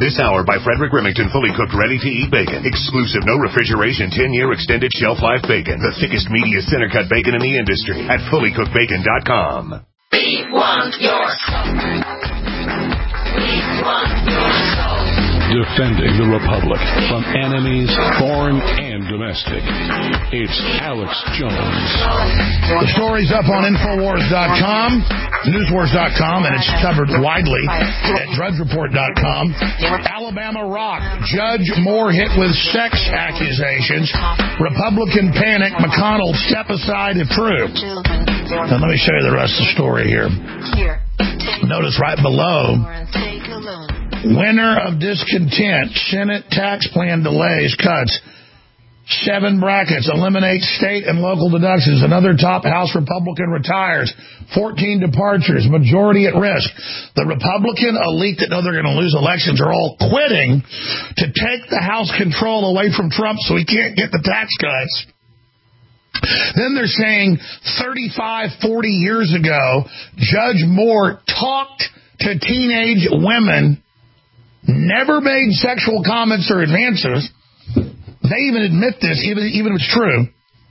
This hour by Frederick Remington, fully cooked, ready-to-eat bacon. Exclusive, no refrigeration, 10-year extended shelf life bacon. The thickest, meatiest center-cut bacon in the industry at fullycookedbacon.com. We want your soul. We want your soul. Defending the Republic from enemies, foreign and domestic. It's Alex Jones. The story's up on Infowars.com, Newswars.com, and it's covered widely at DrudgeReport.com. Alabama rock. Judge Moore hit with sex accusations. Republican panic. McConnell step aside if true. Now let me show you the rest of the story here. Notice right below, winner of discontent, Senate tax plan delays, cuts, 7 brackets, eliminates state and local deductions, another top House Republican retires, 14 departures, majority at risk. The Republican elite that know they're going to lose elections are all quitting to take the House control away from Trump so he can't get the tax cuts. Then they're saying 35, 40 years ago, Judge Moore talked to teenage women, never made sexual comments or advances. They even admit this, even if it's true.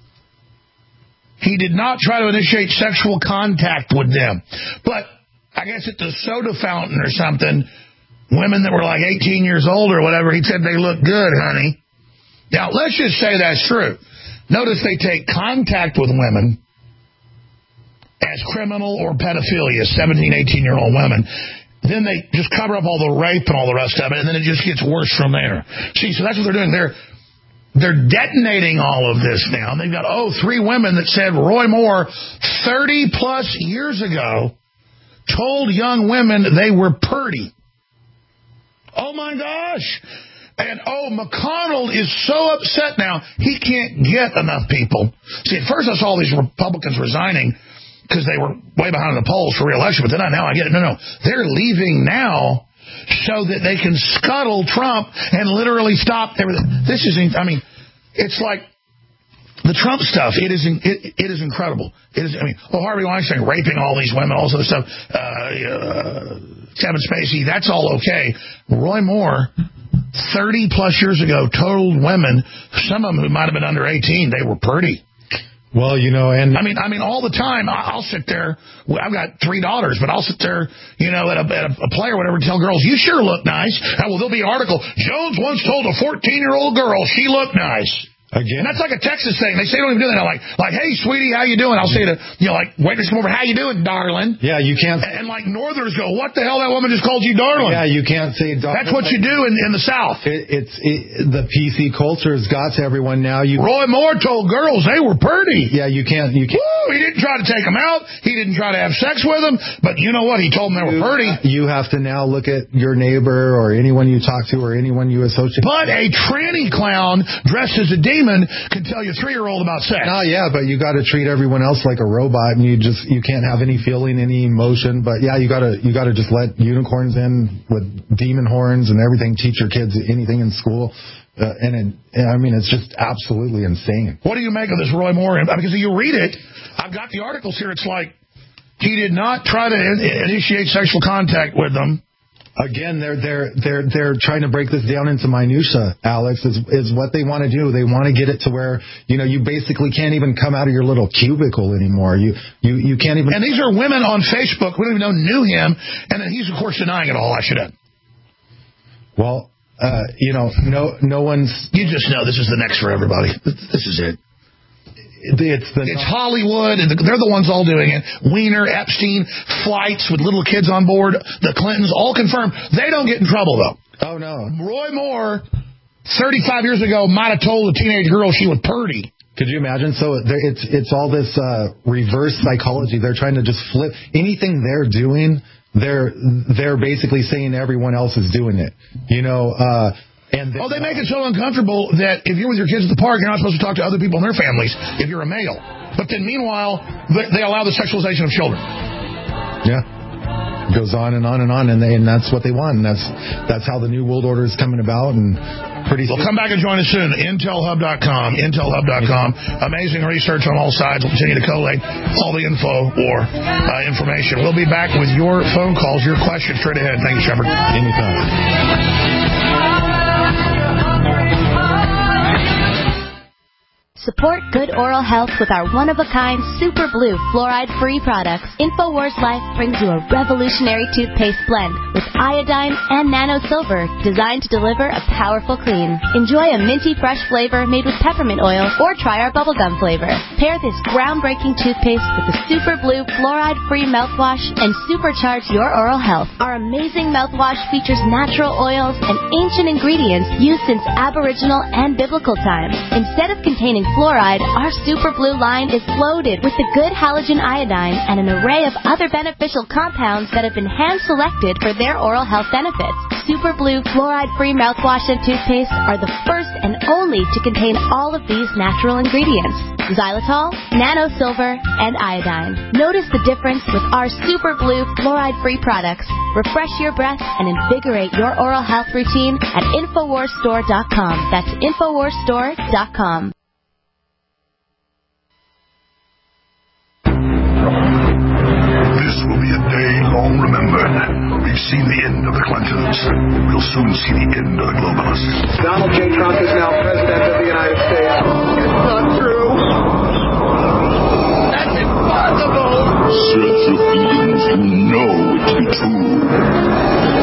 He did not try to initiate sexual contact with them. But I guess at the soda fountain or something, women that were like 18 years old or whatever, he said they look good, honey. Now, let's just say that's true. Notice they take contact with women as criminal or pedophilia, 17, 18-year-old women. Then they just cover up all the rape and all the rest of it, and then it just gets worse from there. See, so that's what they're doing. They're detonating all of this now. They've got, 3 women that said Roy Moore, 30-plus years ago, told young women they were pretty. Oh, my gosh. And, McConnell is so upset now, he can't get enough people. See, at first I saw these Republicans resigning because they were way behind the polls for re-election, but then now I get it. No. They're leaving now so that they can scuttle Trump and literally stop everything. This is, it's like the Trump stuff. It is incredible. It is. Harvey Weinstein raping all these women, all this other stuff. Kevin Spacey, that's all okay. Roy Moore, 30-plus years ago, told women, some of them who might have been under 18, they were pretty. Well, and all the time, I'll sit there. I've got 3 daughters, but I'll sit there, at a play or whatever, and tell girls, you sure look nice. There'll be an article. Jones once told a 14-year-old girl she looked nice. Again, and that's like a Texas thing. They say they don't even do that now. Like, hey, sweetie, how you doing? I'll say to, waiters come over, how you doing, darling? Yeah, you can't. And Northerners go, what the hell? That woman just called you darling. Yeah, you can't say darling. That's what you do in the South. The PC culture has got to everyone now. Roy Moore told girls they were pretty. Yeah, you can't. Woo, he didn't try to take them out. He didn't try to have sex with them. But you know what? He told them they were pretty. You have to now look at your neighbor or anyone you talk to or anyone you associate. But a tranny clown dressed as a demon can tell your 3-year-old about sex. Oh, yeah, but you got to treat everyone else like a robot, and you can't have any feeling, any emotion. But yeah, you got to just let unicorns in with demon horns and everything. Teach your kids anything in school, it's just absolutely insane. What do you make of this Roy Moore? Because you read it, I've got the articles here. It's like he did not try to initiate sexual contact with them. Again, they're trying to break this down into minutia, Alex, is what they want to do. They want to get it to where, you basically can't even come out of your little cubicle anymore. You can't even. And these are women on Facebook who don't even know knew him, and then he's, of course, denying it all. I should have. Well, no one's. You just know this is the next for everybody. This is it. It's Hollywood, and they're the ones all doing it. Weiner, Epstein, flights with little kids on board, the Clintons, all confirmed. They don't get in trouble, though. Oh, no. Roy Moore, 35 years ago, might have told a teenage girl she was pretty. Could you imagine? So it's all this reverse psychology. They're trying to just flip anything they're doing. They're basically saying everyone else is doing it. They make it so uncomfortable that if you're with your kids at the park, you're not supposed to talk to other people in their families if you're a male. But then meanwhile, they allow the sexualization of children. Yeah. It goes on and on and on, and that's what they want. And that's how the New World Order is coming about. And Well, come back and join us soon. Intelhub.com. Amazing research on all sides. We'll continue to collate all the info or information. We'll be back with your phone calls, your questions straight ahead. Thank you, Shepard. Anytime. Support good oral health with our one-of-a-kind Super Blue fluoride-free products. InfoWars Life brings you a revolutionary toothpaste blend with iodine and nano silver designed to deliver a powerful clean. Enjoy a minty fresh flavor made with peppermint oil or try our bubblegum flavor. Pair this groundbreaking toothpaste with the Super Blue fluoride-free mouthwash and supercharge your oral health. Our amazing mouthwash features natural oils and ancient ingredients used since Aboriginal and biblical times. Instead of containing fluoride, our Super Blue line is loaded with the good halogen iodine and an array of other beneficial compounds that have been hand-selected for their oral health benefits. Super Blue fluoride-free mouthwash and toothpaste are the first and only to contain all of these natural ingredients: xylitol, nano silver, and iodine. Notice the difference with our Super Blue fluoride-free products. Refresh your breath and invigorate your oral health routine at InfoWarsStore.com. That's InfoWarsStore.com. This will be a day long remembered. We've seen the end of the Clintons. We'll soon see the end of the globalists. Donald J. Trump is now president of the United States. It's not true. That's impossible. Search your feelings. You know it to be true.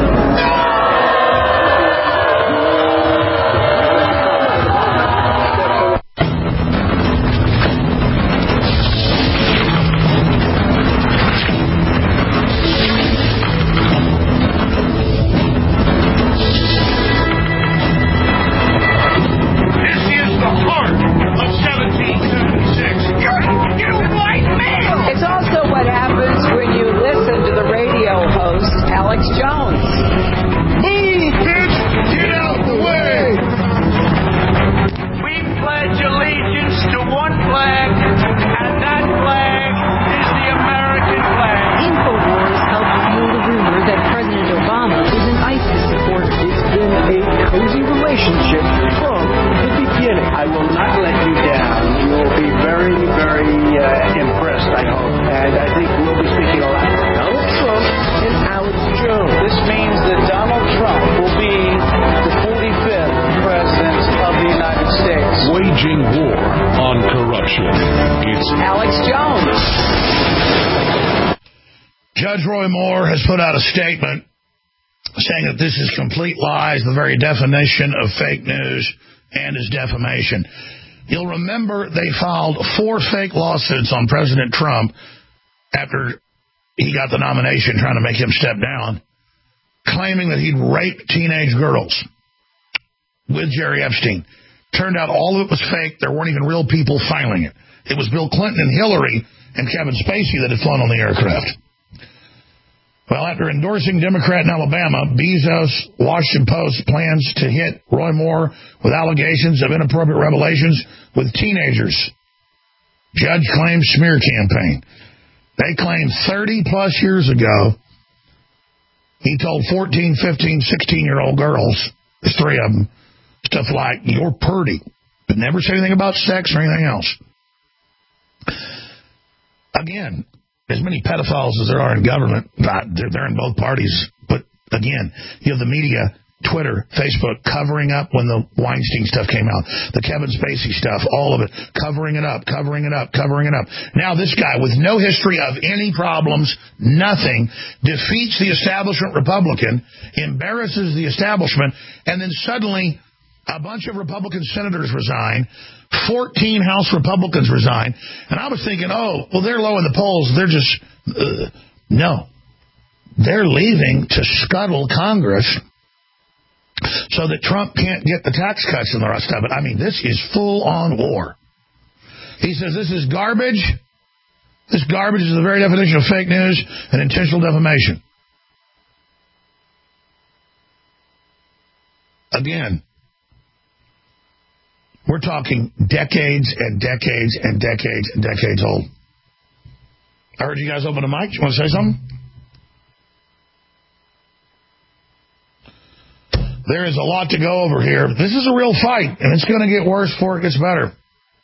Judge Roy Moore has put out a statement saying that this is complete lies, the very definition of fake news, and is defamation. You'll remember they filed 4 fake lawsuits on President Trump after he got the nomination, trying to make him step down, claiming that he'd raped teenage girls with Jerry Epstein. Turned out all of it was fake. There weren't even real people filing it. It was Bill Clinton and Hillary and Kevin Spacey that had flown on the aircraft. Well, after endorsing Democrat in Alabama, Bezos, Washington Post plans to hit Roy Moore with allegations of inappropriate revelations with teenagers. Judge claims smear campaign. They claim 30-plus years ago, he told 14, 15, 16-year-old girls, there's 3 of them, stuff like, you're pretty, but never said anything about sex or anything else. Again, as many pedophiles as there are in government, they're in both parties. But again, you have the media, Twitter, Facebook, covering up when the Weinstein stuff came out, the Kevin Spacey stuff, all of it, covering it up. Now this guy, with no history of any problems, nothing, defeats the establishment Republican, embarrasses the establishment, and then suddenly a bunch of Republican senators resign, 14 House Republicans resign, and I was thinking, oh, well, they're low in the polls. They're just, no. They're leaving to scuttle Congress so that Trump can't get the tax cuts and the rest of it. I mean, this is full-on war. He says this is garbage. This garbage is the very definition of fake news and intentional defamation. Again, we're talking decades and decades and decades and decades old. I heard you guys open a mic. You want to say something? There is a lot to go over here. This is a real fight, and it's going to get worse before it gets better.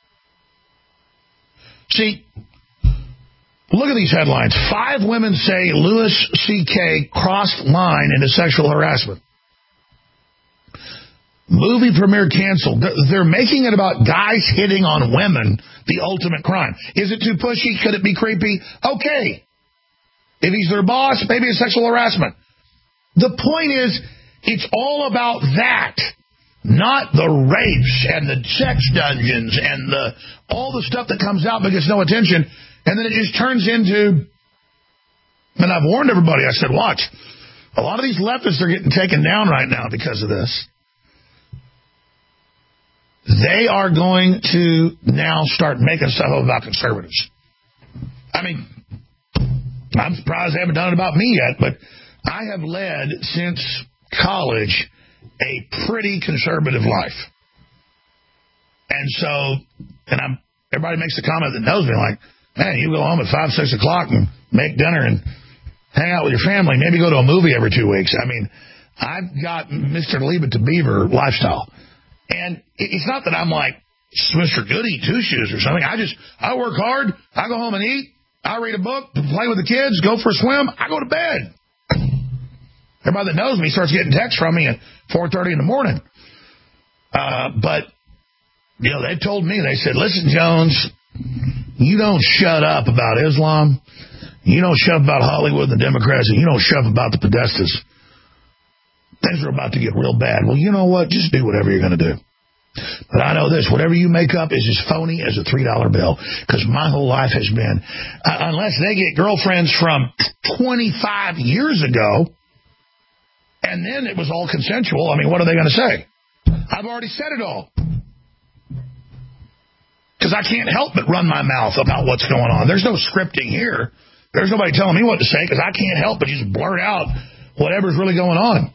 See, look at these headlines. 5 women say Louis C.K. crossed line into sexual harassment. Movie premiere canceled. They're making it about guys hitting on women, the ultimate crime. Is it too pushy? Could it be creepy? Okay. If he's their boss, maybe it's sexual harassment. The point is, it's all about that, not the rapes and the sex dungeons and all the stuff that comes out but gets no attention. And then it just turns into, and I've warned everybody, I said, watch, a lot of these leftists are getting taken down right now because of this. They are going to now start making stuff up about conservatives. I mean, I'm surprised they haven't done it about me yet, but I have led since college a pretty conservative life. And so, everybody makes the comment that knows me, like, man, you go home at 5, 6 o'clock and make dinner and hang out with your family, maybe go to a movie every 2 weeks. I mean, I've got Mr. Leave It to Beaver lifestyle. And it's not that I'm like Mr. Goody Two-Shoes or something. I work hard. I go home and eat. I read a book, play with the kids, go for a swim. I go to bed. Everybody that knows me starts getting texts from me at 4:30 in the morning. But, you know, they told me, they said, listen, Jones, you don't shut up about Islam. You don't shut up about Hollywood and the Democrats. And you don't shut up about the Podestas. Things are about to get real bad. Well, you know what? Just do whatever you're going to do. But I know this. Whatever you make up is as phony as a $3 bill. Because my whole life has been, unless they get girlfriends from 25 years ago, and then it was all consensual, I mean, what are they going to say? I've already said it all. Because I can't help but run my mouth about what's going on. There's no scripting here. There's nobody telling me what to say because I can't help but just blurt out whatever's really going on.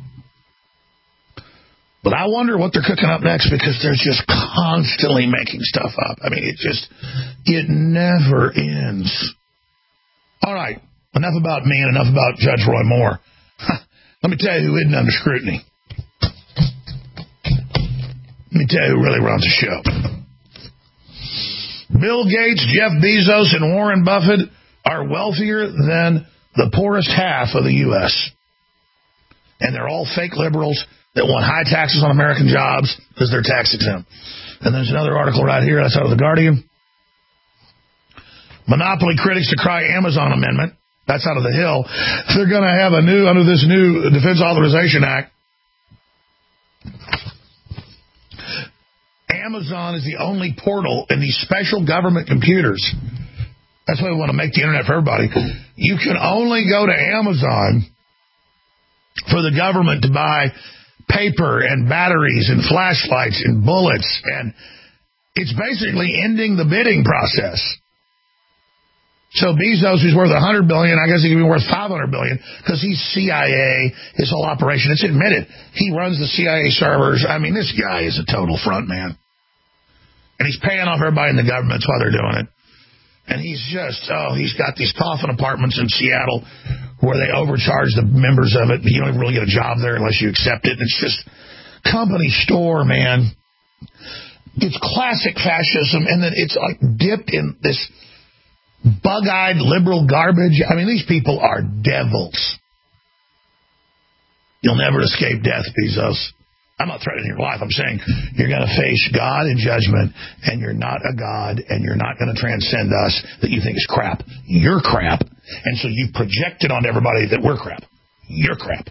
But I wonder what they're cooking up next because they're just constantly making stuff up. I mean, it never ends. All right, enough about me and enough about Judge Roy Moore. Let me tell you who isn't under scrutiny. Let me tell you who really runs the show. Bill Gates, Jeff Bezos, and Warren Buffett are wealthier than the poorest half of the U.S. And they're all fake liberals that want high taxes on American jobs because they're tax exempt. And there's another article right here, that's out of The Guardian. Monopoly critics decry Amazon amendment. That's out of The Hill. They're going to have under this new Defense Authorization Act, Amazon is the only portal in these special government computers. That's why we want to make the internet for everybody. You can only go to Amazon for the government to buy paper and batteries and flashlights and bullets, and it's basically ending the bidding process. So Bezos, who's worth $100 billion, I guess he could be worth $500 billion because he's CIA. His whole operation, it's admitted, he runs the CIA servers. I mean, this guy is a total front man, and he's paying off everybody in the government while they're doing it. And he's got these coffin apartments in Seattle where they overcharge the members of it. You don't even really get a job there unless you accept it. It's just company store, man. It's classic fascism, and then it's like dipped in this bug-eyed liberal garbage. I mean, these people are devils. You'll never escape death, Bezos. I'm not threatening your life. I'm saying you're going to face God in judgment, and you're not a God, and you're not going to transcend us that you think is crap. You're crap, and so you project it on everybody that we're crap. You're crap.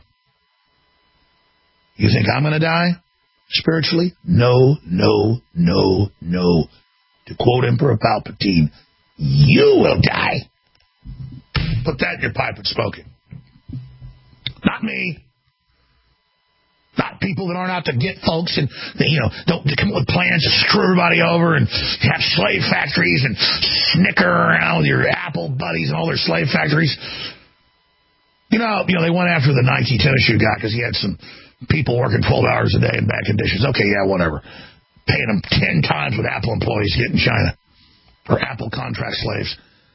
You think I'm going to die spiritually? No, no, no, no. To quote Emperor Palpatine, you will die. Put that in your pipe and smoke it. Not me. Not people that aren't out to get folks and, don't come up with plans to screw everybody over and have slave factories and snicker around with your Apple buddies and all their slave factories. They went after the Nike tennis shoe guy because he had some people working 12 hours a day in bad conditions. Okay, yeah, whatever. Paying them 10 times what Apple employees get in China or Apple contract slaves.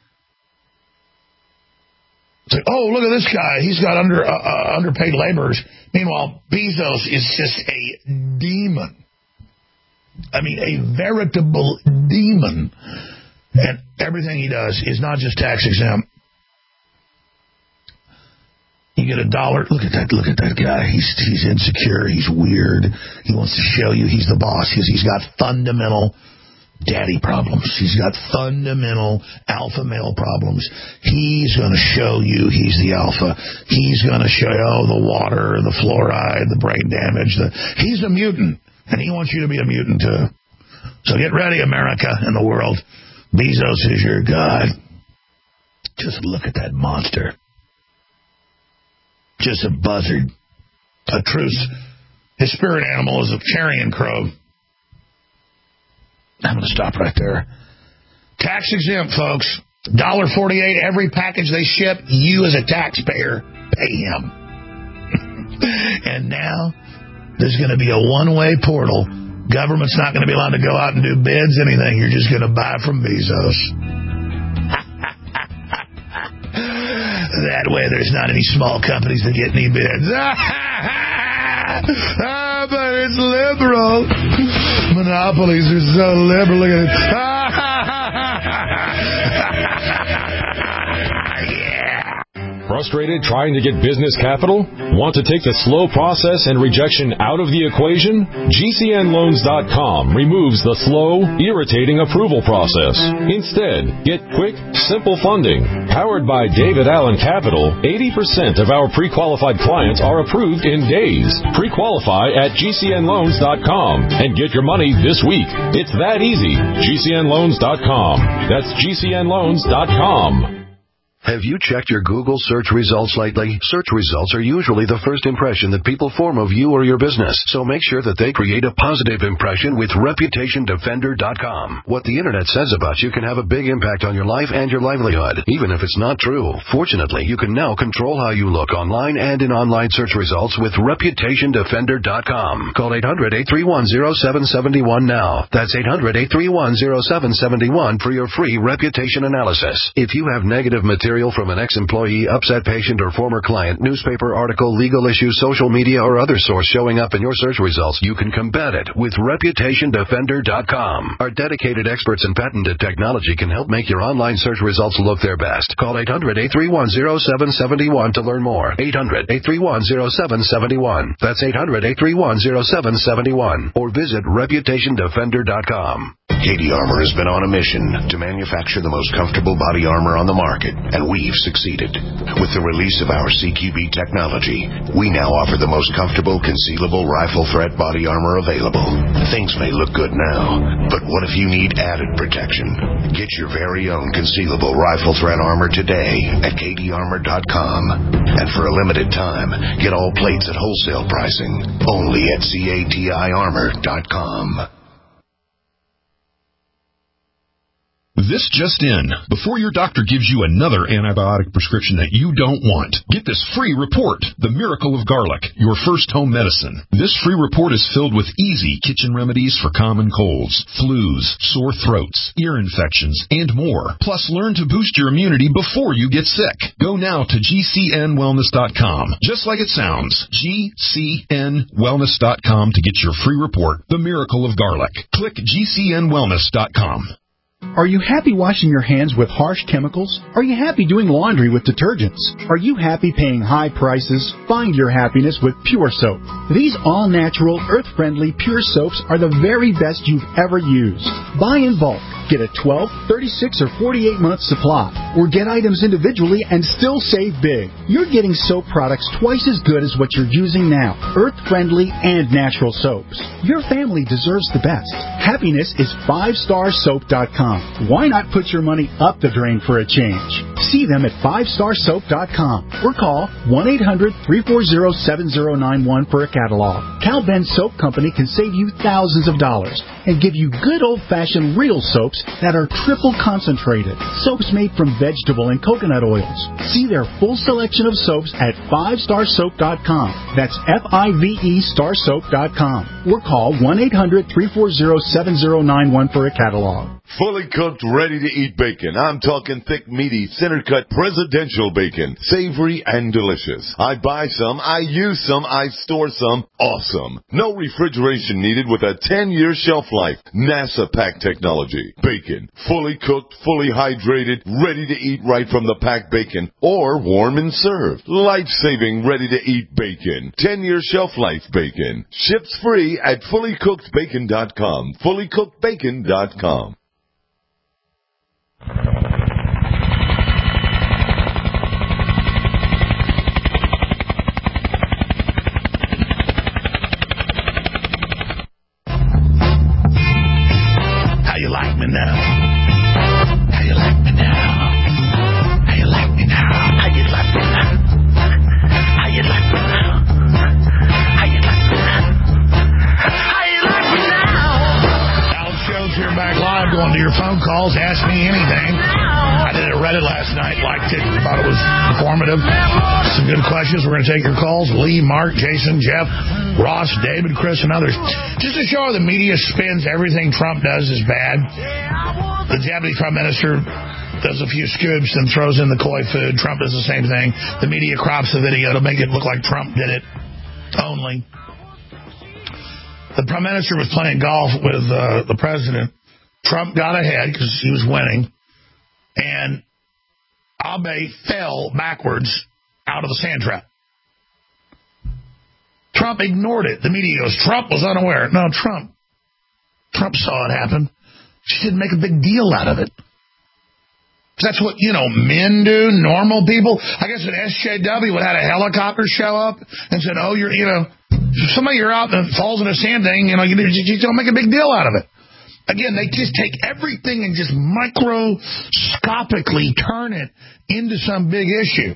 It's like, oh, look at this guy. He's got underpaid laborers. Meanwhile, Bezos is just a demon. I mean, a veritable demon. And everything he does is not just tax exempt. You get $1. Look at that guy. He's insecure. He's weird. He wants to show you he's the boss. He's got fundamental daddy problems. He's got fundamental alpha male problems. He's going to show you he's the alpha. He's going to show you, the water, the fluoride, the brain damage. He's a mutant, and he wants you to be a mutant too. So get ready, America and the world. Bezos is your god. Just look at that monster. Just a buzzard. A truce. His spirit animal is a carrion crow. I'm going to stop right there. Tax exempt, folks. $1.48 every package they ship. You as a taxpayer pay him. And now there's going to be a one-way portal. Government's not going to be allowed to go out and do bids, anything. You're just going to buy from Bezos. That way there's not any small companies that get any bids. But it's liberal. Monopolies are so liberal. Look at it. Yeah. Frustrated trying to get business capital? Want to take the slow process and rejection out of the equation? GCNloans.com removes the slow, irritating approval process. Instead, get quick, simple funding. Powered by David Allen Capital, 80% of our pre-qualified clients are approved in days. Pre-qualify at GCNloans.com and get your money this week. It's that easy. GCNloans.com. That's GCNloans.com. Have you checked your Google search results lately? Search results are usually the first impression that people form of you or your business, so make sure that they create a positive impression with ReputationDefender.com. What the Internet says about you can have a big impact on your life and your livelihood, even if it's not true. Fortunately, you can now control how you look online and in online search results with ReputationDefender.com. Call 800-831-0771 now. That's 800-831-0771 for your free reputation analysis. If you have negative material from an ex-employee, upset patient, or former client, newspaper article, legal issue, social media, or other source showing up in your search results, you can combat it with ReputationDefender.com. Our dedicated experts in patented technology can help make your online search results look their best. Call 800-831-0771 to learn more. 800-831-0771. That's 800-831-0771. Or visit ReputationDefender.com. Katie Armor has been on a mission to manufacture the most comfortable body armor on the market, and we've succeeded. With the release of our CQB technology, we now offer the most comfortable concealable rifle threat body armor available. Things may look good now, but what if you need added protection? Get your very own concealable rifle threat armor today at KatieArmor.com. And for a limited time, get all plates at wholesale pricing only at CATIArmor.com. This just in. Before your doctor gives you another antibiotic prescription that you don't want, get this free report, The Miracle of Garlic, your first home medicine. This free report is filled with easy kitchen remedies for common colds, flus, sore throats, ear infections, and more. Plus, learn to boost your immunity before you get sick. Go now to GCNwellness.com. Just like it sounds, GCNwellness.com to get your free report, The Miracle of Garlic. Click GCNwellness.com. Are you happy washing your hands with harsh chemicals? Are you happy doing laundry with detergents? Are you happy paying high prices? Find your happiness with Pure Soap. These all-natural, earth-friendly Pure Soaps are the very best you've ever used. Buy in bulk. Get a 12, 36, or 48-month supply. Or get items individually and still save big. You're getting soap products twice as good as what you're using now. Earth-friendly and natural soaps. Your family deserves the best. Happiness is 5starsoap.com. Why not put your money up the drain for a change? See them at 5starsoap.com or call 1-800-340-7091 for a catalog. Cal Ben Soap Company can save you thousands of dollars and give you good old-fashioned real soaps that are triple concentrated. Soaps made from vegetable and coconut oils. See their full selection of soaps at 5starsoap.com. That's F-I-V-E starsoap.com. Or call 1-800-340-7091 for a catalog. Fully cooked, ready-to-eat bacon. I'm talking thick, meaty, center-cut presidential bacon. Savory and delicious. I buy some, I use some, I store some. Awesome. No refrigeration needed with a 10-year shelf life. NASA pack technology. Bacon. Fully cooked, fully hydrated, ready to eat right from the packed bacon. Or warm and served. Life-saving, ready-to-eat bacon. 10-year shelf life bacon. Ships free at fullycookedbacon.com. Fullycookedbacon.com. How you like me now? How you like me now? How you like me now? How you like me now? How you like me now? How you like me now? How you like me now? Alex Jones here, back live, going to your phone calls. Ask me anything. I did it at Reddit last night, liked it, thought it was informative. Some good questions. We're going to take your calls. Lee, Mark, Jason, Jeff, Ross, David, Chris, and others. Just to show how the media spins everything Trump does is bad. The Japanese Prime Minister does a few scoops and throws in the koi food. Trump does the same thing. The media crops the video to make it look like Trump did it only. The Prime Minister was playing golf with the President. Trump got ahead because he was winning. And Abe fell backwards out of the sand trap. Trump ignored it. The media goes, Trump was unaware. No, Trump saw it happen. She didn't make a big deal out of it. That's what, men do, normal people. I guess an SJW would have had a helicopter show up and said, oh, you're out and falls in a sand thing, you don't make a big deal out of it. Again, they just take everything and just microscopically turn it into some big issue.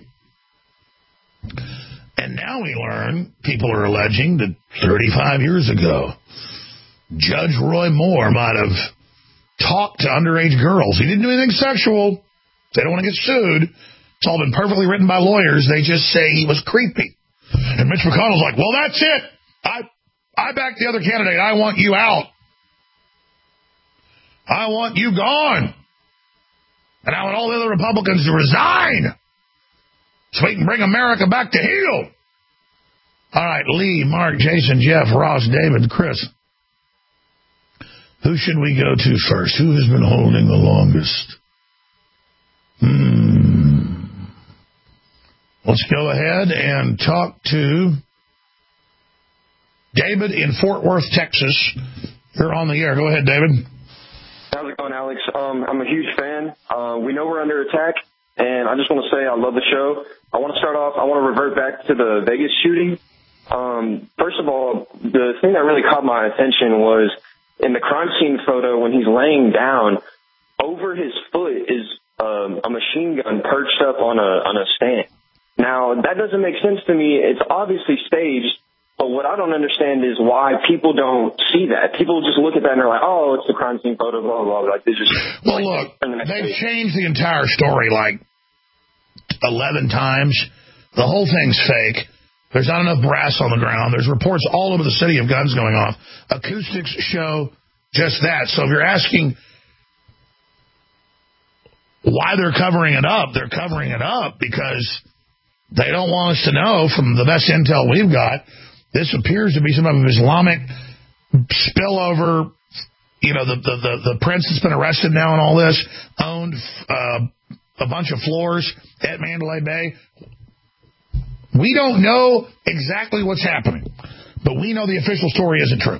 And now we learn, people are alleging that 35 years ago, Judge Roy Moore might have talked to underage girls. He didn't do anything sexual. They don't want to get sued. It's all been perfectly written by lawyers. They just say he was creepy. And Mitch McConnell's like, well, that's it. I back the other candidate. I want you out. I want you gone. And I want all the other Republicans to resign so we can bring America back to heel. All right, Lee, Mark, Jason, Jeff, Ross, David, Chris. Who should we go to first? Who has been holding the longest? Let's go ahead and talk to David in Fort Worth, Texas. You're on the air. Go ahead, David. How's it going, Alex? I'm a huge fan. We know we're under attack, and I just want to say I love the show. I want to start off, I want to revert back to the Vegas shooting. First of all, the thing that really caught my attention was in the crime scene photo when he's laying down, over his foot is a machine gun perched up on a stand. Now, that doesn't make sense to me. It's obviously staged. But what I don't understand is why people don't see that. People just look at that and they're like, oh, it's the crime scene photo, blah, blah, blah. Like, they just... Well, look, they've changed the entire story like 11 times. The whole thing's fake. There's not enough brass on the ground. There's reports all over the city of guns going off. Acoustics show just that. So if you're asking why they're covering it up, they're covering it up because they don't want us to know from the best intel we've got. This appears to be some of Islamic spillover. The prince that's been arrested now and all this owned a bunch of floors at Mandalay Bay. We don't know exactly what's happening, but we know the official story isn't true.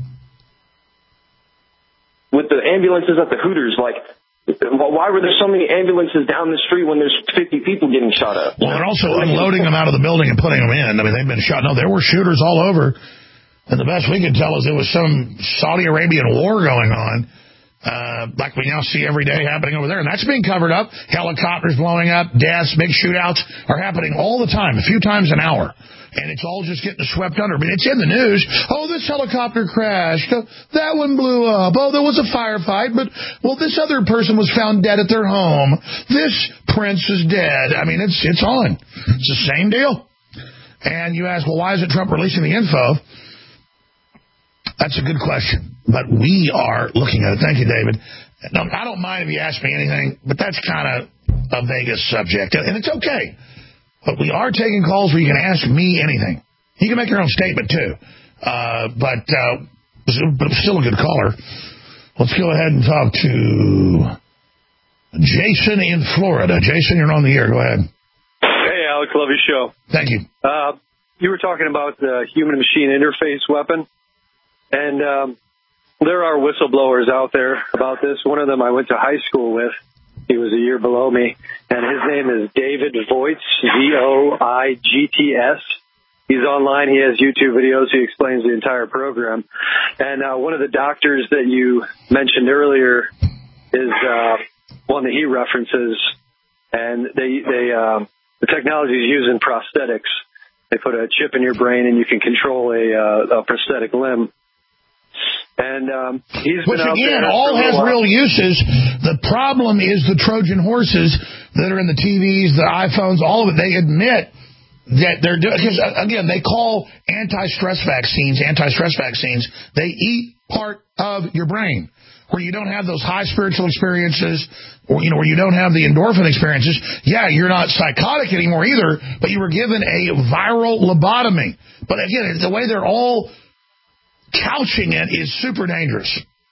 With the ambulances at the Hooters, why were there so many ambulances down the street when there's 50 people getting shot up? Well, they're also unloading them out of the building and putting them in. I mean, they've been shot. No, there were shooters all over. And the best we could tell is it was some Saudi Arabian war going on, like we now see every day happening over there. And that's being covered up. Helicopters blowing up, deaths, big shootouts are happening all the time, a few times an hour. And it's all just getting swept under. I mean, it's in the news. Oh, this helicopter crashed. That one blew up. Oh, there was a firefight. But, this other person was found dead at their home. This prince is dead. I mean, it's on. It's the same deal. And you ask, well, why isn't Trump releasing the info? That's a good question. But we are looking at it. Thank you, David. No, I don't mind if you ask me anything, but that's kind of a Vegas subject, and it's okay. But we are taking calls where you can ask me anything. You can make your own statement, too. But still a good caller. Let's go ahead and talk to Jason in Florida. Jason, you're on the air. Go ahead. Hey, Alex. Love your show. Thank you. You were talking about the human-machine interface weapon, and there are whistleblowers out there about this. One of them I went to high school with. He was a year below me, and his name is David Voits, Voigts. He's online. He has YouTube videos. He explains the entire program. And one of the doctors that you mentioned earlier is one that he references, and the technology is used in prosthetics. They put a chip in your brain, and you can control a prosthetic limb. And he's been out there all has real uses. The problem is the Trojan horses that are in the TVs, the iPhones, all of it. They admit that they're doing, because again, they call anti-stress vaccines. They eat part of your brain, where you don't have those high spiritual experiences, or where you don't have the endorphin experiences. Yeah, you're not psychotic anymore either, but you were given a viral lobotomy. But again, the way they're all couching it is super dangerous.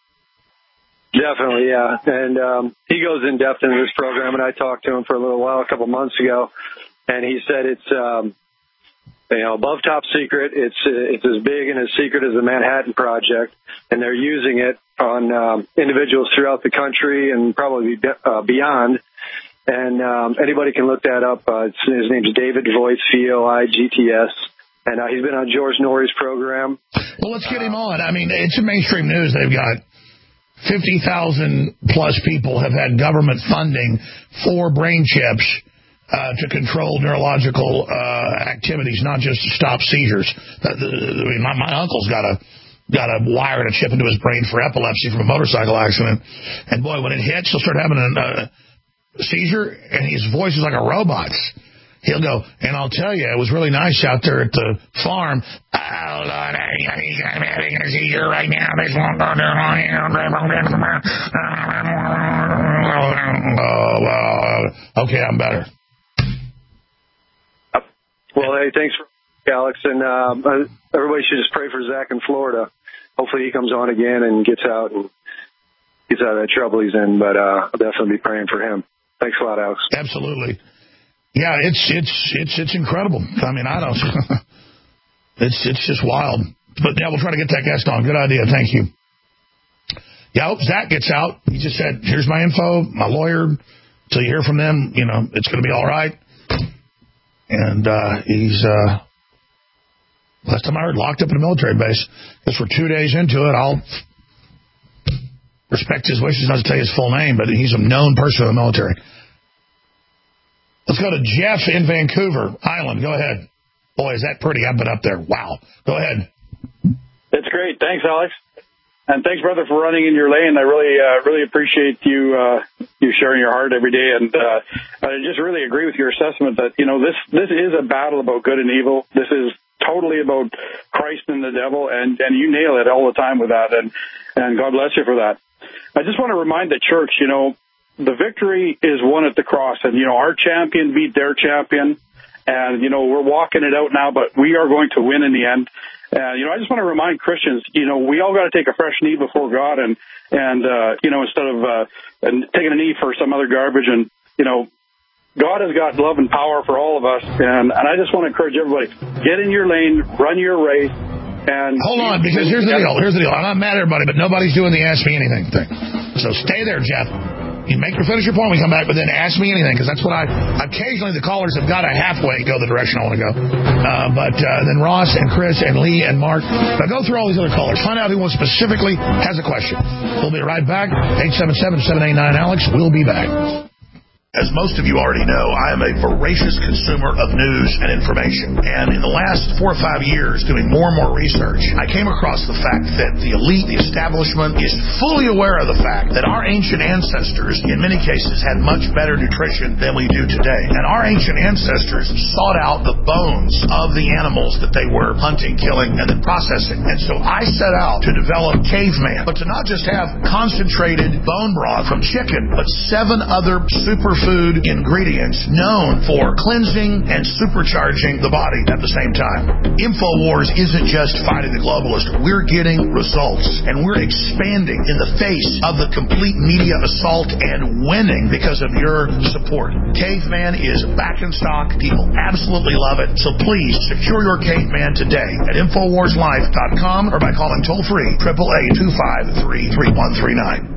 Definitely, yeah. And he goes in depth into this program, and I talked to him for a little while, a couple months ago, and he said it's above top secret. It's as big and as secret as the Manhattan Project, and they're using it on individuals throughout the country and probably beyond. And anybody can look that up. His name's David Voits, Voigts. And he's been on George Norrie's program. Well, let's get him on. I mean, it's in mainstream news. They've got 50,000 plus people have had government funding for brain chips to control neurological activities, not just to stop seizures. I mean, my uncle's got a wire and a chip into his brain for epilepsy from a motorcycle accident. And boy, when it hits, he'll start having a seizure, and his voice is like a robot's. He'll go, and I'll tell you, it was really nice out there at the farm. Oh, Lord, I'm having a seizure right now. This won't go down. Okay, I'm better. Well, hey, thanks, Alex. And everybody should just pray for Zach in Florida. Hopefully he comes on again and gets out of that trouble he's in. But I'll definitely be praying for him. Thanks a lot, Alex. Absolutely. Yeah, it's incredible. I mean, I don't. It's just wild. But yeah, we'll try to get that guest on. Good idea. Thank you. Yeah, I hope Zach gets out. He just said, "Here's my info, my lawyer. Until you hear from them, it's going to be all right." And he's last time I heard, locked up in a military base. Guess we're 2 days into it. I'll respect his wishes not to tell you his full name, but he's a known person in the military. Let's go to Jeff in Vancouver Island. Go ahead. Boy, is that pretty. I've been up there. Wow. Go ahead. It's great. Thanks, Alex. And thanks, brother, for running in your lane. I really appreciate you sharing your heart every day. And I just really agree with your assessment that, this is a battle about good and evil. This is totally about Christ and the devil. And you nail it all the time with that. And God bless you for that. I just want to remind the church, the victory is won at the cross, and, our champion beat their champion, and, we're walking it out now, but we are going to win in the end. And, I just want to remind Christians, we all got to take a fresh knee before God, and instead of taking a knee for some other garbage, and, God has got love and power for all of us, and I just want to encourage everybody, get in your lane, run your race, and... Hold on, because here's the deal. I'm not mad at everybody, but nobody's doing the Ask Me Anything thing. So stay there, Jeff. You finish your point, we come back, but then ask me anything, because that's what occasionally the callers have got to halfway go the direction I want to go. But then Ross and Chris and Lee and Mark, now go through all these other callers. Find out who specifically has a question. We'll be right back. 877-789-ALEX. We'll be back. As most of you already know, I am a voracious consumer of news and information. And in the last 4 or 5 years, doing more and more research, I came across the fact that the elite, the establishment, is fully aware of the fact that our ancient ancestors, in many cases, had much better nutrition than we do today. And our ancient ancestors sought out the bones of the animals that they were hunting, killing, and then processing. And so I set out to develop Caveman, but to not just have concentrated bone broth from chicken, but 7 other superfood ingredients known for cleansing and supercharging the body at the same time. InfoWars isn't just fighting the globalist. We're getting results, and we're expanding in the face of the complete media assault and winning because of your support. Caveman is back in stock. People absolutely love it. So please secure your Caveman today at InfoWarsLife.com or by calling toll-free 888-253-3139.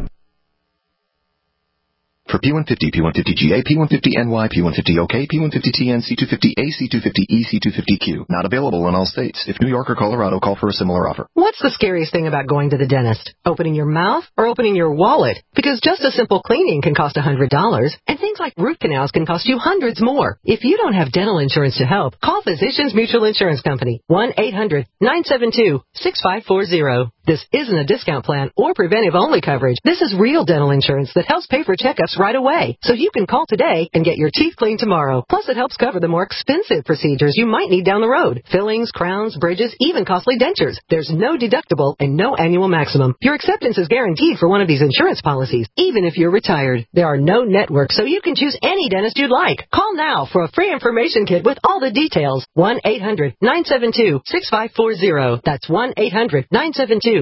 For P150, P150GA, P150NY, P150OK, P150TN, C250A, C250E, C250Q. Not available in all states. If New York or Colorado, call for a similar offer. What's the scariest thing about going to the dentist? Opening your mouth or opening your wallet? Because just a simple cleaning can cost $100, and things like root canals can cost you hundreds more. If you don't have dental insurance to help, call Physicians Mutual Insurance Company, 1-800-972-6540. This isn't a discount plan or preventive-only coverage. This is real dental insurance that helps pay for checkups right away. So you can call today and get your teeth cleaned tomorrow. Plus, it helps cover the more expensive procedures you might need down the road. Fillings, crowns, bridges, even costly dentures. There's no deductible and no annual maximum. Your acceptance is guaranteed for one of these insurance policies, even if you're retired. There are no networks, so you can choose any dentist you'd like. Call now for a free information kit with all the details. 1-800-972-6540. That's 1-800-972-6540.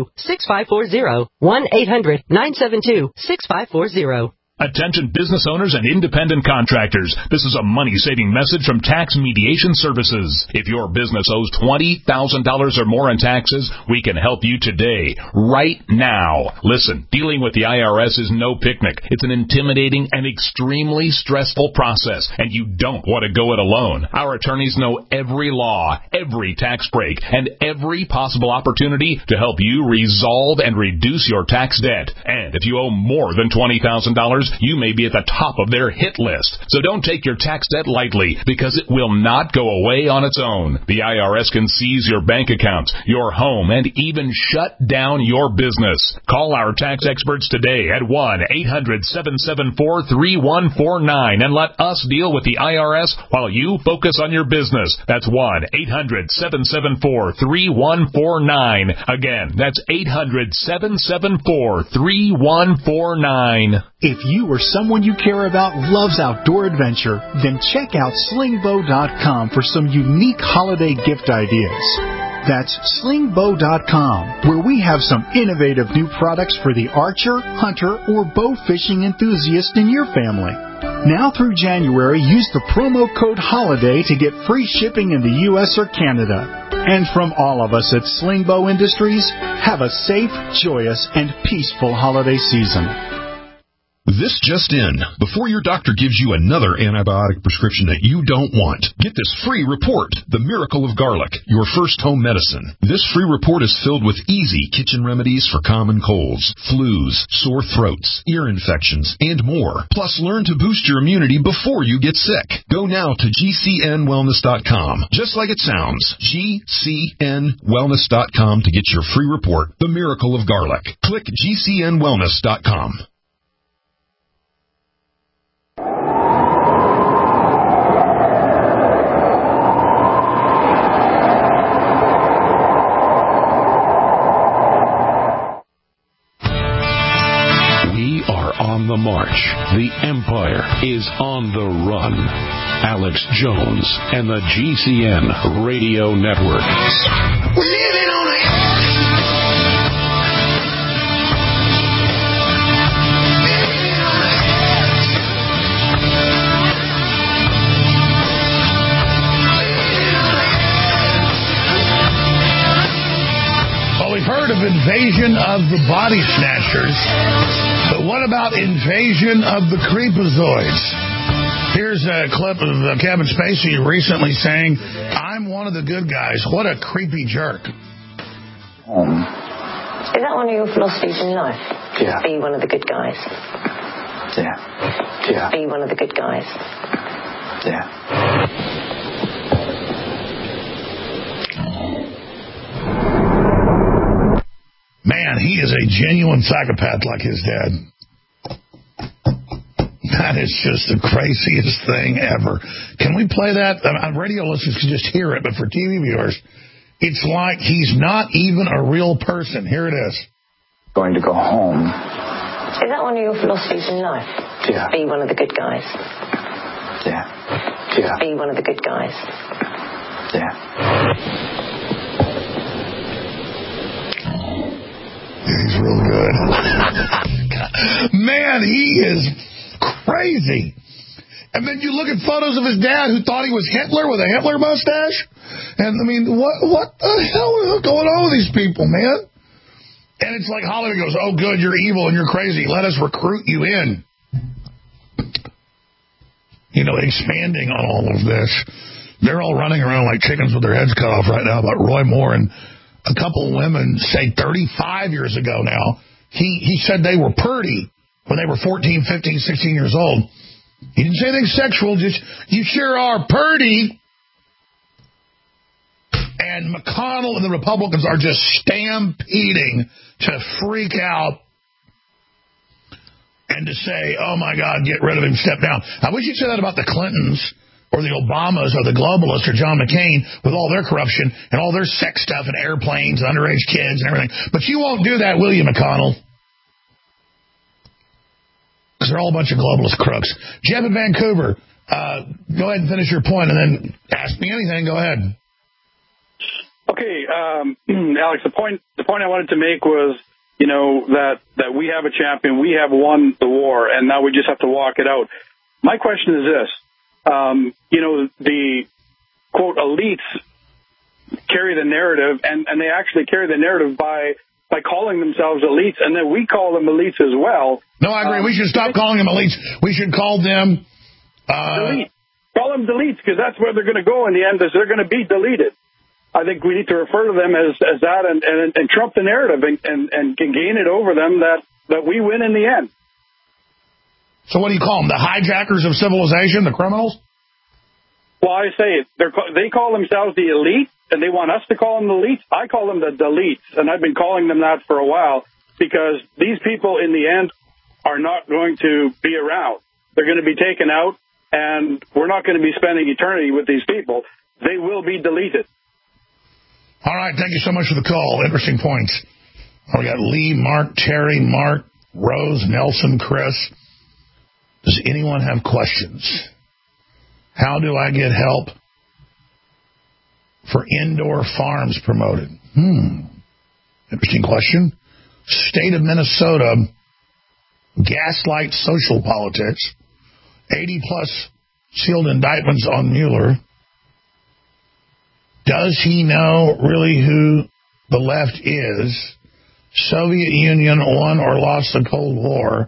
1-800-972-6540. Attention business owners and independent contractors. This is a money-saving message from Tax Mediation Services. If your business owes $20,000 or more in taxes, we can help you today, right now. Listen, dealing with the IRS is no picnic. It's an intimidating and extremely stressful process, and you don't want to go it alone. Our attorneys know every law, every tax break, and every possible opportunity to help you resolve and reduce your tax debt. And if you owe more than $20,000, you may be at the top of their hit list. So don't take your tax debt lightly, because it will not go away on its own. The IRS can seize your bank accounts, your home, and even shut down your business. Call our tax experts today at 1-800-774-3149 and let us deal with the IRS while you focus on your business. That's 1-800-774-3149. Again, that's 800-774-3149. If you or someone you care about loves outdoor adventure, then check out slingbow.com for some unique holiday gift ideas. That's slingbow.com, where we have some innovative new products for the archer, hunter, or bow fishing enthusiast in your family. Now through January, use the promo code HOLIDAY to get free shipping in the U.S. or Canada. And from all of us at Slingbow Industries, have a safe, joyous, and peaceful holiday season. This just in. Before your doctor gives you another antibiotic prescription that you don't want, get this free report, The Miracle of Garlic, your first home medicine. This free report is filled with easy kitchen remedies for common colds, flus, sore throats, ear infections, and more. Plus, learn to boost your immunity before you get sick. Go now to GCNwellness.com, just like it sounds, GCNwellness.com, to get your free report, The Miracle of Garlic. Click GCNwellness.com. On the march. The empire is on the run. Alex Jones and the GCN Radio Network. We're living on the Well, we've heard of invasion of the body snatchers. But what about invasion of the creepazoids? Here's a clip of Kevin Spacey recently saying, "I'm one of the good guys." What a creepy jerk. Is that one of your philosophies in life? Yeah. Be one of the good guys? Yeah. Be one of the good guys. Yeah. Man, he is a genuine psychopath like his dad. That is just the craziest thing ever. Can we play that? Radio listeners can just hear it, but for TV viewers, it's like he's not even a real person. Here it is. Going to go home. Is that one of your philosophies in life? Yeah. Be one of the good guys. Yeah. Be one of the good guys. Yeah. He's real good. Man, he is crazy. And then you look at photos of his dad who thought he was Hitler with a Hitler mustache. And, I mean, what the hell is going on with these people, man? And it's like Hollywood goes, oh, good, you're evil and you're crazy. Let us recruit you in. You know, expanding on all of this. They're all running around like chickens with their heads cut off right now about Roy Moore. And a couple of women say 35 years ago now, he said they were purty when they were 14, 15, 16 years old. He didn't say anything sexual, just, you sure are purty. And McConnell and the Republicans are just stampeding to freak out and to say, oh, my God, get rid of him, step down. I wish you'd say that about the Clintons or the Obamas or the globalists or John McCain with all their corruption and all their sex stuff and airplanes and underage kids and everything. But you won't do that, will you, McConnell? Because they're all a bunch of globalist crooks. Jeb in Vancouver, go ahead and finish your point and then ask me anything. Go ahead. Okay, Alex, the point I wanted to make was, you know, that we have a champion, we have won the war, and now we just have to walk it out. My question is this. You know, the, quote, elites carry the narrative, and they actually carry the narrative by calling themselves elites, and then we call them elites as well. No, I agree. We should stop calling them elites. We should call them... delete. Call them deletes, because that's where they're going to go in the end, is they're going to be deleted. I think we need to refer to them as that and trump the narrative and gain it over them that we win in the end. So what do you call them? The hijackers of civilization, the criminals? Well, I say they call themselves the elite, and they want us to call them the elites. I call them the deletes, and I've been calling them that for a while because these people in the end are not going to be around. They're going to be taken out, and we're not going to be spending eternity with these people. They will be deleted. All right, thank you so much for the call. Interesting points. We got Lee, Mark, Terry, Mark, Rose, Nelson, Chris. Does anyone have questions? How do I get help for indoor farms promoted? Interesting question. State of Minnesota, gaslight social politics, 80-plus sealed indictments on Mueller. Does he know really who the left is? Soviet Union won or lost the Cold War.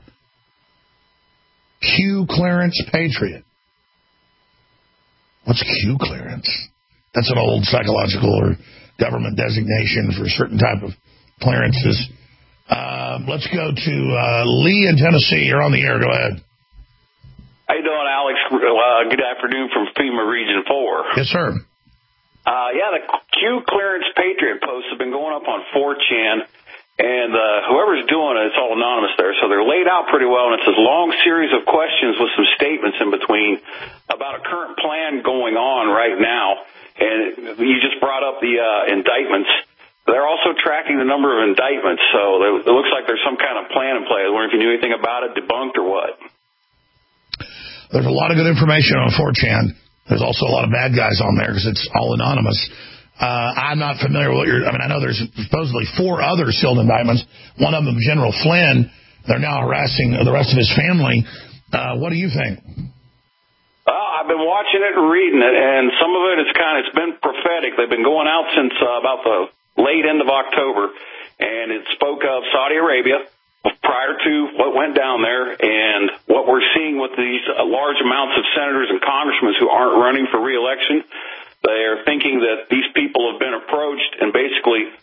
Q clearance patriot. What's Q clearance? That's an old psychological or government designation for a certain type of clearances. Let's go to Lee in Tennessee. You're on the air. Go ahead. How you doing, Alex? Good afternoon from FEMA Region 4. Yes, sir. The Q clearance patriot posts have been going up on 4chan, and whoever's doing it, it's all anonymous there, so they're laid out pretty well, and it's this long series of questions with some statements in between about a current plan going on right now, and you just brought up the indictments. They're also tracking the number of indictments, so it looks like there's some kind of plan in play. I wonder if you knew anything about it, debunked or what. There's a lot of good information on 4chan. There's also a lot of bad guys on there because it's all anonymous. I'm not familiar with I know there's supposedly 4 other sealed indictments. One of them, General Flynn. They're now harassing the rest of his family. What do you think? I've been watching it and reading it, and some of it it's been prophetic. They've been going out since about the late end of October, and it spoke of Saudi Arabia prior to what went down there, and what we're seeing with these large amounts of senators and congressmen who aren't running for re-election. They're thinking that these people have been approached and basically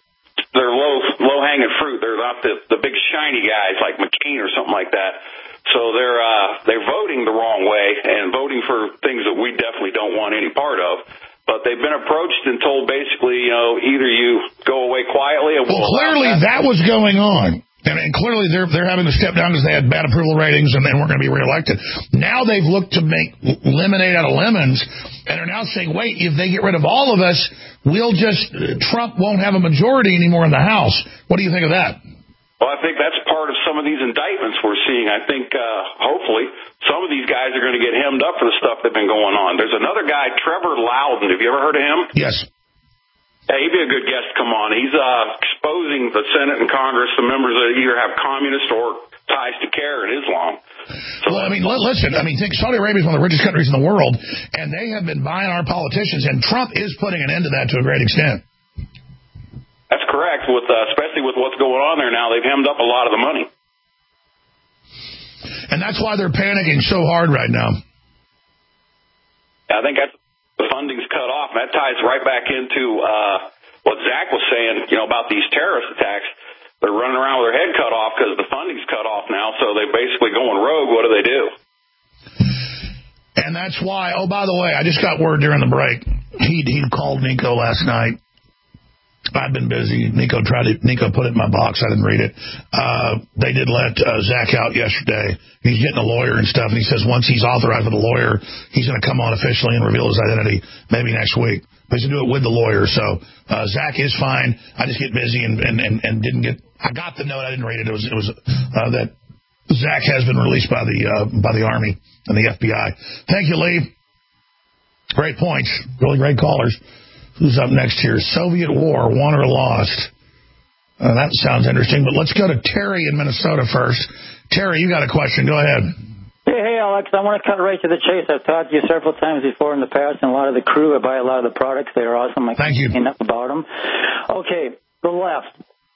they're low hanging fruit. They're not the big shiny guys like McCain or something like that. So they're voting the wrong way and voting for things that we definitely don't want any part of. But they've been approached and told basically, either you go away quietly. And well, clearly that was going on. And clearly they're having to step down because they had bad approval ratings and weren't going to be reelected. Now they've looked to make lemonade out of lemons and are now saying, wait, if they get rid of all of us, Trump won't have a majority anymore in the House. What do you think of that? Well, I think that's part of some of these indictments we're seeing. I think hopefully some of these guys are going to get hemmed up for the stuff that's been going on. There's another guy, Trevor Loudon. Have you ever heard of him? Yes. Yeah, he'd be a good guest to come on. He's exposing the Senate and Congress, the members that either have communist or ties to CAIR and Islam. So, well, I mean, listen, think Saudi Arabia is one of the richest countries in the world, and they have been buying our politicians, and Trump is putting an end to that to a great extent. That's correct, especially with what's going on there now. They've hemmed up a lot of the money. And that's why they're panicking so hard right now. I think the funding's cut off. And that ties right back into what Zach was saying, about these terrorist attacks. They're running around with their head cut off because the funding's cut off now, so they're basically going rogue. What do they do? And that's why, by the way, I just got word during the break. He called Nico last night. I've been busy. Nico put it in my box. I didn't read it. They did let Zach out yesterday. He's getting a lawyer and stuff, and he says once he's authorized with a lawyer, he's going to come on officially and reveal his identity maybe next week. But he's going to do it with the lawyer. So Zach is fine. I just get busy and didn't get. I got the note. I didn't read it. It was that Zach has been released by the Army and the FBI. Thank you, Lee. Great points. Really great callers. Who's up next here? Soviet War, won or lost? That sounds interesting, but let's go to Terry in Minnesota first. Terry, you got a question. Go ahead. Hey, Alex, I want to cut right to the chase. I've talked to you several times before in the past, and a lot of the crew, I buy a lot of the products. They're awesome. Thank you. Enough about them. Okay, the left.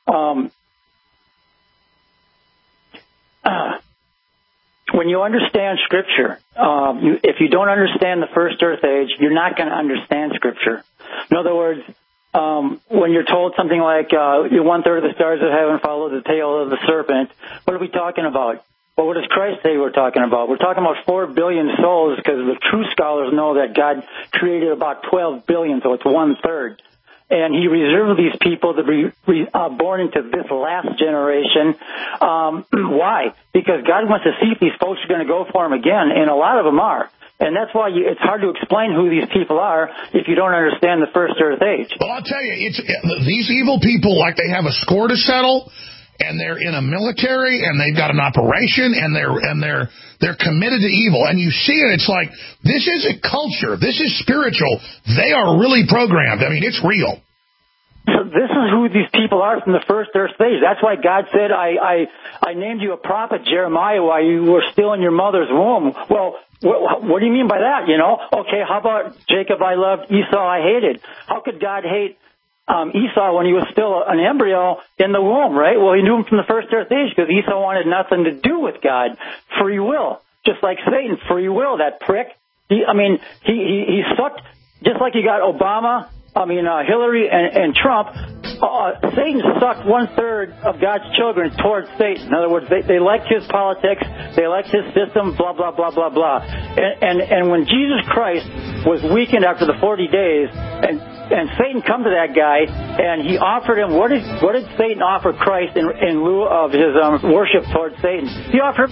When you understand Scripture, if you don't understand the first earth age, you're not going to understand Scripture. In other words, when you're told something like, 1/3 of the stars of heaven follow the tail of the serpent, what are we talking about? Well, what does Christ say we're talking about? We're talking about 4 billion souls because the true scholars know that God created about 12 billion, so it's 1/3. And he reserved these people to be born into this last generation. Why? Because God wants to see if these folks are going to go for him again, and a lot of them are. And that's why it's hard to explain who these people are if you don't understand the first earth age. Well, I'll tell you, these evil people, like they have a score to settle, and they're in a military, and they've got an operation, and they're committed to evil. And you see it, it's like, this isn't culture. This is spiritual. They are really programmed. I mean, it's real. So this is who these people are from the first earth stage. That's why God said, I named you a prophet, Jeremiah, while you were still in your mother's womb. Well, what do you mean by that, Okay, how about Jacob I loved, Esau I hated? How could God hate Esau when he was still an embryo in the womb, right? Well, he knew him from the first earth age because Esau wanted nothing to do with God. Free will. Just like Satan, free will, that prick. He sucked, just like you got Obama, Hillary and Trump. Satan sucked 1/3 of God's children towards Satan. In other words, they liked his politics, they liked his system, blah, blah, blah, blah, blah. And when Jesus Christ was weakened after the 40 days, and Satan come to that guy, and he offered him, what did Satan offer Christ in lieu of his worship towards Satan? He offered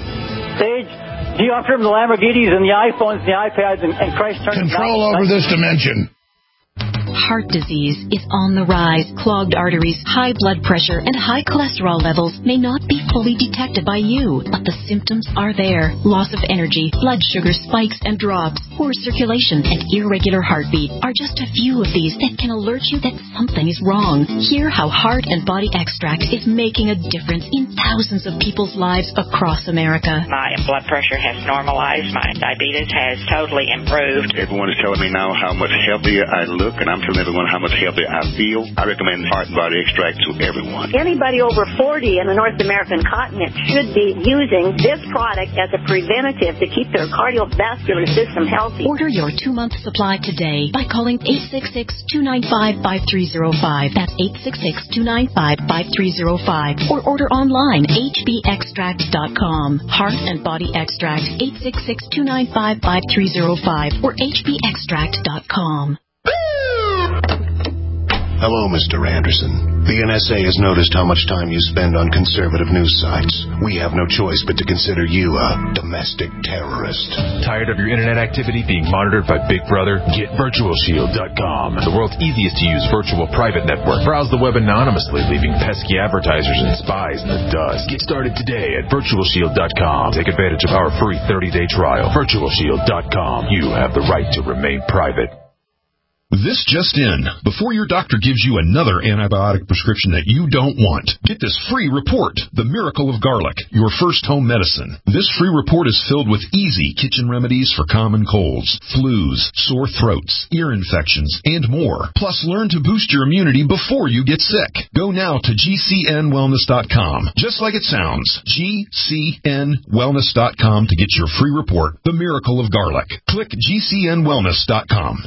him the Lamborghinis and the iPhones and the iPads, and Christ turned control over this dimension. Heart disease is on the rise. Clogged arteries, high blood pressure, and high cholesterol levels may not be fully detected by you, but the symptoms are there. Loss of energy, blood sugar spikes and drops, poor circulation, and irregular heartbeat are just a few of these that can alert you that something is wrong. Hear how Heart and Body Extract is making a difference in thousands of people's lives across America. My blood pressure has normalized. My diabetes has totally improved. Everyone is telling me now how much healthier I look, and I'm telling everyone how much healthier I feel. I recommend Heart and Body Extract to everyone. Anybody over 40 in the North American continent should be using this product as a preventative to keep their cardiovascular system healthy. Order your 2-month supply today by calling 866-295-5305. That's 866-295-5305. Or order online, hbextract.com. Heart and Body Extract, 866-295-5305 or hbextract.com. Hello, Mr. Anderson. The NSA has noticed how much time you spend on conservative news sites. We have no choice but to consider you a domestic terrorist. Tired of your internet activity being monitored by Big Brother? Get VirtualShield.com, the world's easiest to use virtual private network. Browse the web anonymously, leaving pesky advertisers and spies in the dust. Get started today at VirtualShield.com. Take advantage of our free 30-day trial. VirtualShield.com. You have the right to remain private. This just in. Before your doctor gives you another antibiotic prescription that you don't want, get this free report, The Miracle of Garlic, your first home medicine. This free report is filled with easy kitchen remedies for common colds, flus, sore throats, ear infections, and more. Plus, learn to boost your immunity before you get sick. Go now to GCNwellness.com. Just like it sounds, GCNwellness.com to get your free report, The Miracle of Garlic. Click GCNwellness.com.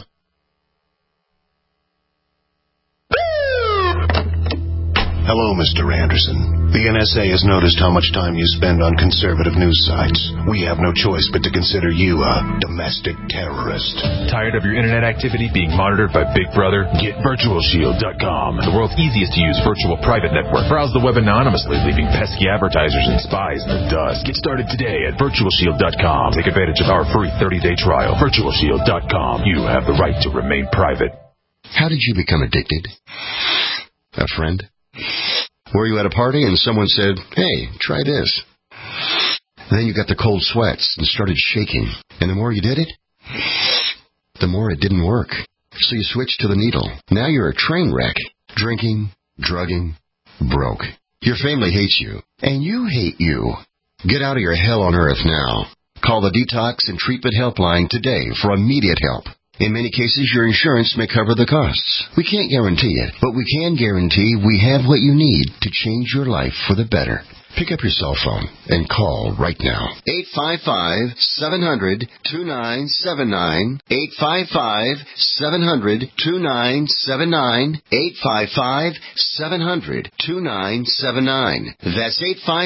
Hello, Mr. Anderson. The NSA has noticed how much time you spend on conservative news sites. We have no choice but to consider you a domestic terrorist. Tired of your internet activity being monitored by Big Brother? Get VirtualShield.com, the world's easiest to use virtual private network. Browse the web anonymously, leaving pesky advertisers and spies in the dust. Get started today at VirtualShield.com. Take advantage of our free 30-day trial. VirtualShield.com. You have the right to remain private. How did you become addicted? A friend? Were you at a party and someone said, "Hey, try this"? Then you got the cold sweats and started shaking. And the more you did it, the more it didn't work. So you switched to the needle. Now you're a train wreck. Drinking, drugging, broke. Your family hates you. And you hate you. Get out of your hell on earth now. Call the Detox and Treatment Helpline today for immediate help. In many cases, your insurance may cover the costs. We can't guarantee it, but we can guarantee we have what you need to change your life for the better. Pick up your cell phone and call right now. 855-700-2979. 855-700-2979. 855-700-2979. That's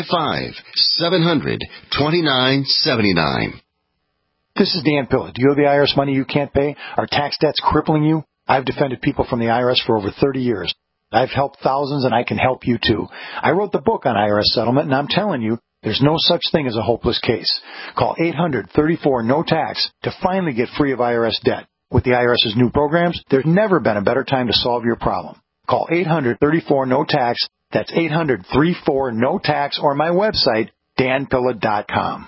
855-700-2979. This is Dan Pilla. Do you owe the IRS money you can't pay? Are tax debts crippling you? I've defended people from the IRS for over 30 years. I've helped thousands, and I can help you too. I wrote the book on IRS settlement, and I'm telling you, there's no such thing as a hopeless case. Call 800-34-NO-TAX to finally get free of IRS debt. With the IRS's new programs, there's never been a better time to solve your problem. Call 800-34-NO-TAX. That's 800-34-NO-TAX, or my website, danpilla.com.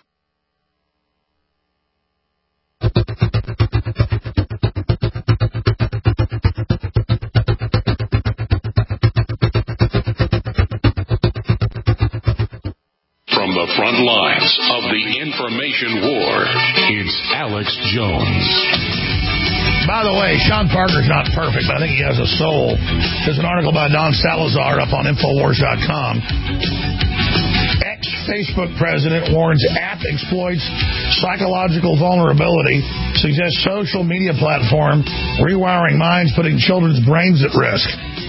From the front lines of the information war, it's Alex Jones. By the way, Sean Parker's not perfect, but I think he has a soul. There's an article by Don Salazar up on Infowars.com. Ex-Facebook president warns app exploits psychological vulnerability, suggests social media platform rewiring minds, putting children's brains at risk.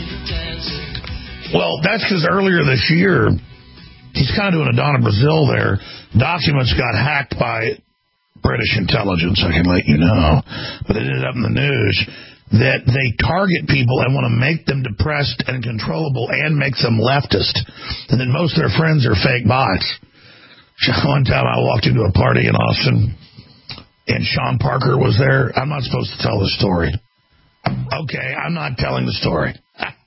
Well, that's because earlier this year, he's kind of doing a Donna Brazil there. Documents got hacked by British intelligence, I can let you know. But it ended up in the news that they target people and want to make them depressed and controllable and make them leftist. And then most of their friends are fake bots. One time I walked into a party in Austin, and Sean Parker was there. I'm not supposed to tell the story. Okay, I'm not telling the story.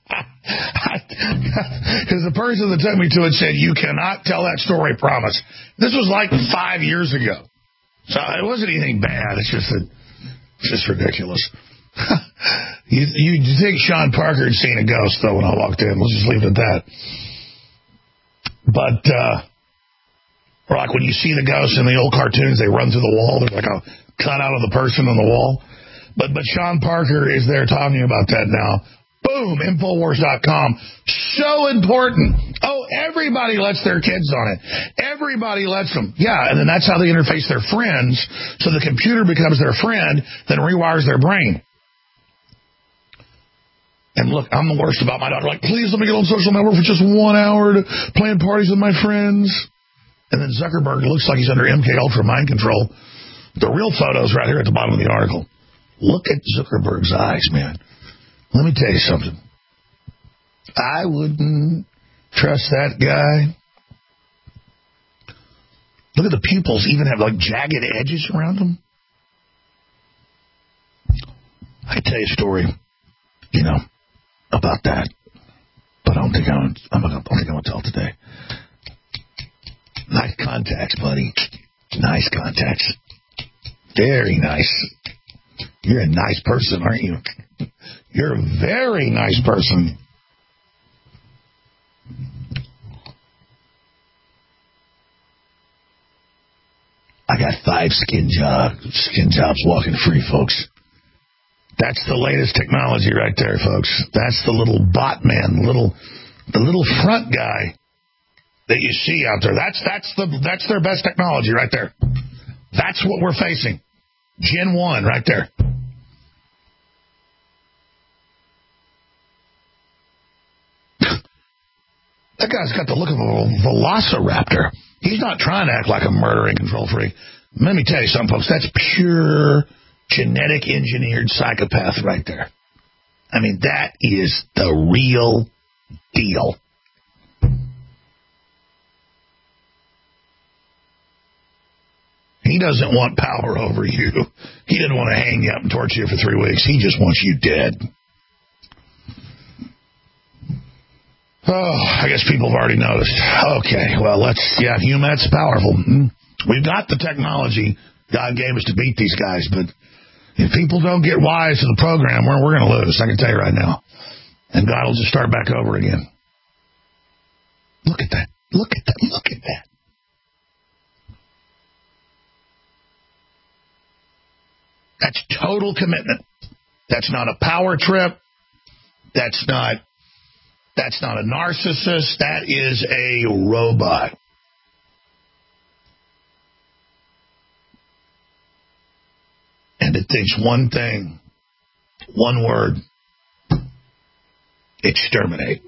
Because the person that took me to it said, "You cannot tell that story, promise." This was like 5 years ago. So it wasn't anything bad. It's just ridiculous. You think Sean Parker had seen a ghost, though, when I walked in. Let's just leave it at that. But, like when you see the ghosts in the old cartoons, they run through the wall. There's like a cutout of the person on the wall. But Sean Parker is there talking about that now. Boom, Infowars.com. So important. Oh, everybody lets their kids on it. Everybody lets them. Yeah, and then that's how they interface their friends. So the computer becomes their friend, then rewires their brain. And look, I'm the worst about my daughter. Like, please let me get on social network for just 1 hour to plan parties with my friends. And then Zuckerberg looks like he's under MK Ultra mind control. The real photo's right here at the bottom of the article. Look at Zuckerberg's eyes, man. Let me tell you something. I wouldn't trust that guy. Look at the pupils, even have like jagged edges around them. I can tell you a story, about that, but I don't think I'm gonna tell today. Nice contacts, buddy. Nice contacts. Very nice. You're a nice person, aren't you? You're a very nice person. I got 5 skin jobs walking free, folks. That's the latest technology right there, folks. That's the little bot man, the little front guy that you see out there. That's their best technology right there. That's what we're facing. Gen 1 right there. That guy's got the look of a velociraptor. He's not trying to act like a murdering control freak. Let me tell you something, folks. That's pure genetic engineered psychopath right there. I mean, that is the real deal. He doesn't want power over you. He didn't want to hang you up and torture you for 3 weeks. He just wants you dead. Oh, I guess people have already noticed. Okay, well, that's powerful. We've got the technology God gave us to beat these guys, but if people don't get wise to the program, we're going to lose. I can tell you right now. And God will just start back over again. Look at that. Look at that. Look at that. That's total commitment. That's not a power trip. That's not a narcissist. That is a robot. And it thinks one thing, one word: exterminate.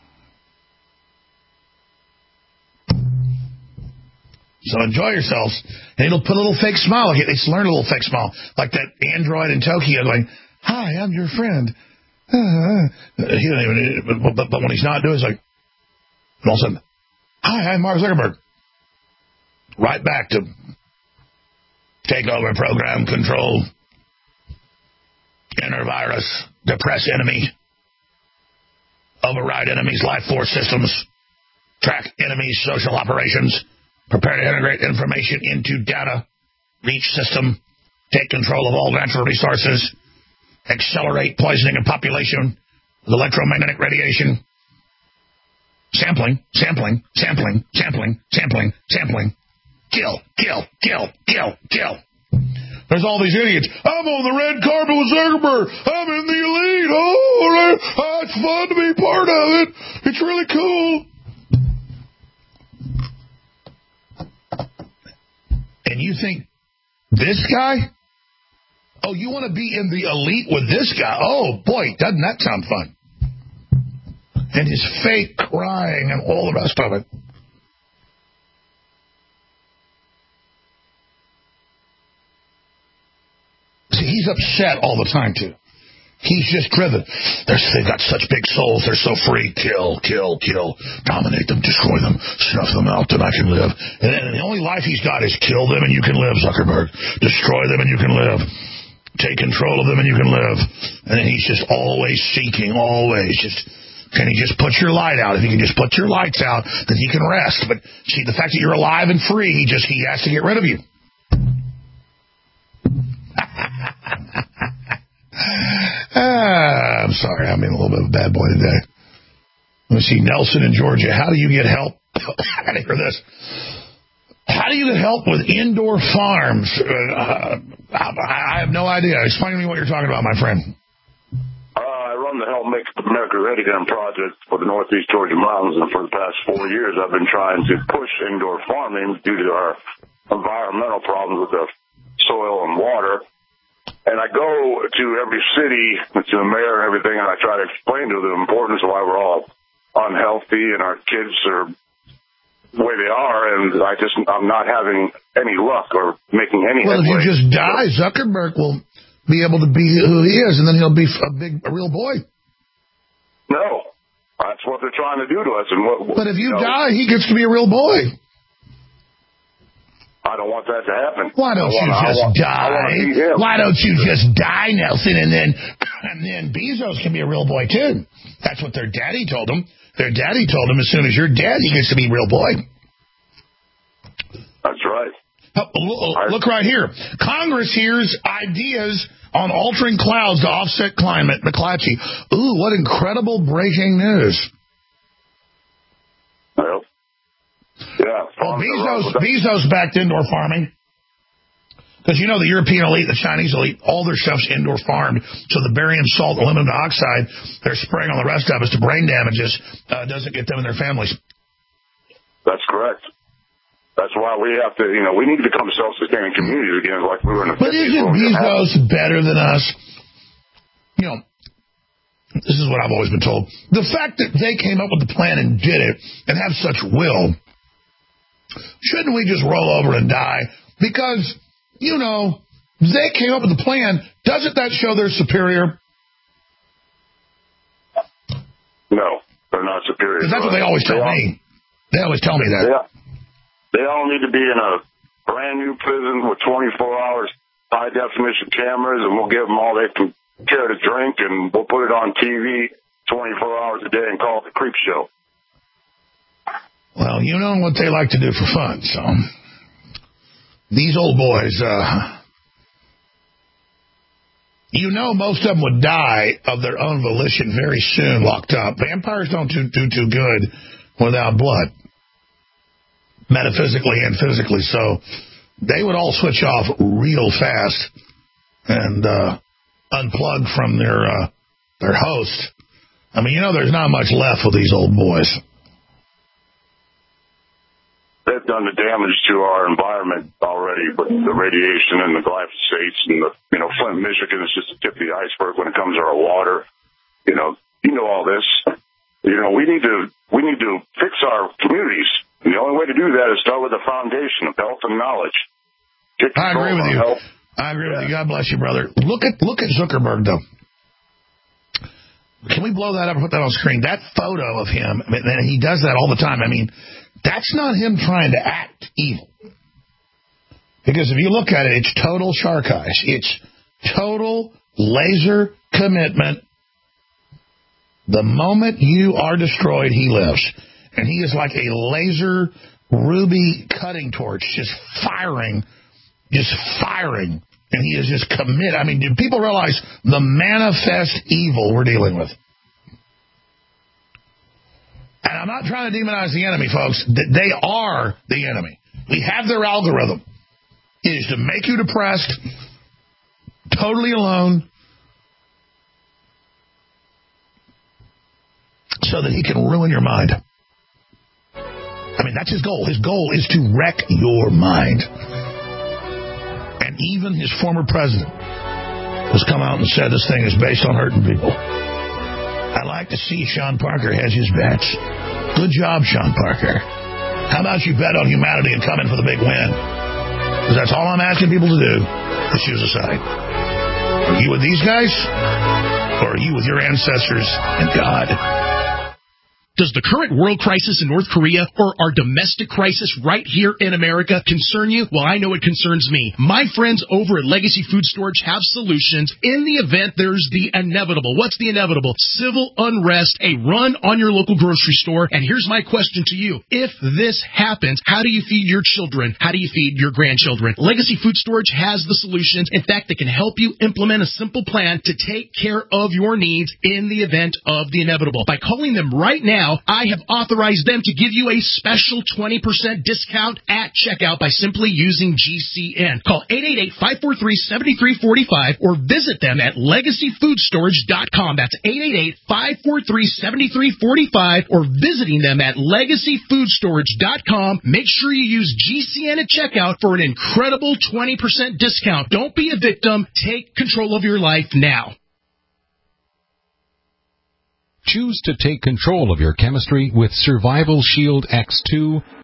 So enjoy yourselves. And it'll put a little fake smile. It's learned a little fake smile. Like that android in Tokyo going, "Hi, I'm your friend." He don't even, but when he's not doing it, it's like, and all of a sudden, "Hi, I'm Mark Zuckerberg." Right back to take over, program, control, enter virus, depress enemy, override enemies' life force systems, track enemies' social operations, prepare to integrate information into data, reach system, take control of all natural resources, accelerate poisoning of population with electromagnetic radiation, sampling, kill. There's all these idiots. I'm on the red carpet with Zuckerberg. I'm in the elite. Oh, it's fun to be part of it. It's really cool. And you think this guy? Oh, you want to be in the elite with this guy? Oh, boy, doesn't that sound fun? And his fake crying and all the rest of it. See, he's upset all the time, too. He's just driven. They've got such big souls. They're so free. Kill. Dominate them, destroy them, snuff them out, then I can live. And the only life he's got is kill them and you can live, Zuckerberg. Destroy them and you can live. Take control of them and you can live. And then he's just always seeking, can he just put your light out? If he can just put your lights out, then he can rest. But see, the fact that you're alive and free, he has to get rid of you. I'm sorry, I'm being a little bit of a bad boy today. Let me see, Nelson in Georgia. How do you get help? I gotta hear this. How do you help with indoor farms? I have no idea. Explain to me what you're talking about, my friend. I run the Help Make America Ready Again project for the Northeast Georgia Mountains, and for the past 4 years I've been trying to push indoor farming due to our environmental problems with the soil and water. And I go to every city, to the mayor and everything, and I try to explain to them the importance of why we're all unhealthy and our kids are the way they are, and I'm not having any luck or making any Well, headway. if you just die, Zuckerberg will be able to be who he is, and then he'll be a real boy. No, that's what they're trying to do to us. But if you die, he gets to be a real boy. I don't want that to happen. Why don't you just die? Why don't you just die, Nelson, and then Bezos can be a real boy too? That's what their daddy told him. Their daddy told him as soon as you're dead, he gets to be a real boy. That's right. Look right here. Congress hears ideas on altering clouds to offset climate. McClatchy. Ooh, what incredible breaking news. Well, yeah. Well, Bezos backed indoor farming. Because you know the European elite, the Chinese elite, all their stuff's indoor farmed. So the barium salt, aluminum dioxide they're spraying on the rest of us to brain damages doesn't get them and their families. That's correct. That's why we have to, we need to become self-sustaining communities again, like we were in the 50s. But isn't Bezos better than us? This is what I've always been told. The fact that they came up with the plan and did it and have such will, shouldn't we just roll over and die? Because they came up with the plan. Doesn't that show they're superior? No, they're not superior. Because that's what they always tell me. They always tell me that. Yeah. They all need to be in a brand new prison with 24 hours high-definition cameras, and we'll give them all they can care to drink, and we'll put it on TV 24 hours a day and call it the Creep Show. Well, you know what they like to do for fun, so... These old boys, most of them would die of their own volition very soon, locked up. Vampires don't do too good without blood, metaphysically and physically. So they would all switch off real fast and unplug from their host. I mean, there's not much left with these old boys. They've done the damage to our environment already with the radiation and the glyphosates and Flint, Michigan is just the tip of the iceberg when it comes to our water. You know all this. We need to fix our communities. And the only way to do that is start with the foundation of health and knowledge. I agree with you. I agree with you. God bless you, brother. Look at Zuckerberg, though. Can we blow that up and put that on screen? That photo of him, and he does that all the time. I mean, that's not him trying to act evil. Because if you look at it, it's total shark eyes. It's total laser commitment. The moment you are destroyed, he lives. And he is like a laser ruby cutting torch, just firing. And he is just committed. I mean, do people realize the manifest evil we're dealing with? And I'm not trying to demonize the enemy, folks. They are the enemy. We have their algorithm. It is to make you depressed, totally alone, so that he can ruin your mind. I mean, that's his goal. His goal is to wreck your mind. And even his former president has come out and said this thing is based on hurting people. I like to see Sean Parker has his bets. Good job, Sean Parker. How about you bet on humanity and come in for the big win? Because that's all I'm asking people to do is choose a side. Are you with these guys? Or are you with your ancestors and God? Does the current world crisis in North Korea or our domestic crisis right here in America concern you? Well, I know it concerns me. My friends over at Legacy Food Storage have solutions in the event there's the inevitable. What's the inevitable? Civil unrest, a run on your local grocery store. And here's my question to you. If this happens, how do you feed your children? How do you feed your grandchildren? Legacy Food Storage has the solutions. In fact, they can help you implement a simple plan to take care of your needs in the event of the inevitable. By calling them right now, now, I have authorized them to give you a special 20% discount at checkout by simply using GCN. Call 888-543-7345 or visit them at LegacyFoodStorage.com. That's 888-543-7345 or visiting them at LegacyFoodStorage.com. Make sure you use GCN at checkout for an incredible 20% discount. Don't be a victim. Take control of your life now. Choose to take control of your chemistry with Survival Shield X2